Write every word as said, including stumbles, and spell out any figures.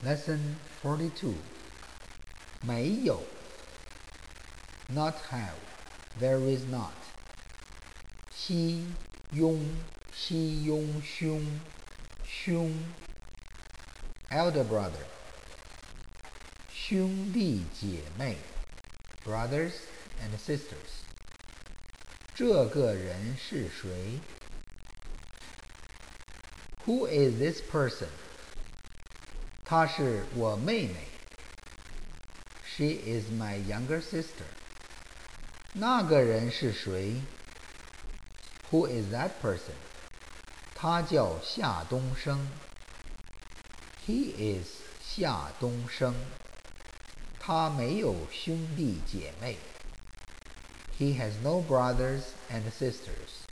Lesson forty-two. 没有 not have, there is not. 西庸西庸兄兄 elder brother. 兄弟姐妹 brothers and sisters. 这个人是谁 Who is this person? 她是我妹妹 She is my younger sister. 那个人是谁 Who is that person? 他叫夏东升 He is 夏东升。他没有兄弟姐妹 He has no brothers and sisters.